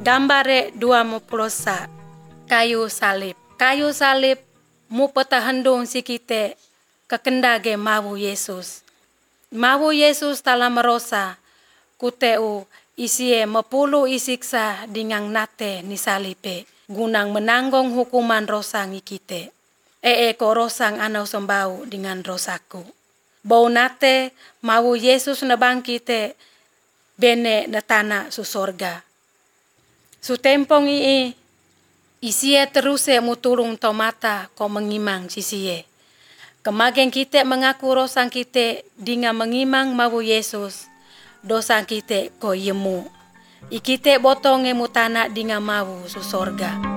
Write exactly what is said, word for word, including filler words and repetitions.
Gambare dua muplosa kayu salib. Kayu salib mu petahendung si kite kekendage mawu Yesus. Mawu Yesus tala merosa kuteu isie mepulu isiksa dingang nate ni salipe gunang menanggong hukuman rosang ikite. Ee ko rosang anau sembau dengan rosaku. Bau nate mawu Yesus nebang kite bene netana su sorga. Su tempong ii isie teruse mutulung tomata ko mengimang sisie. Kemagen kite mengaku rosang kite dinga mengimang mawu Yesus. Dosang kite ko yemu. Ikite botonge mutana dinga mawu su sorga.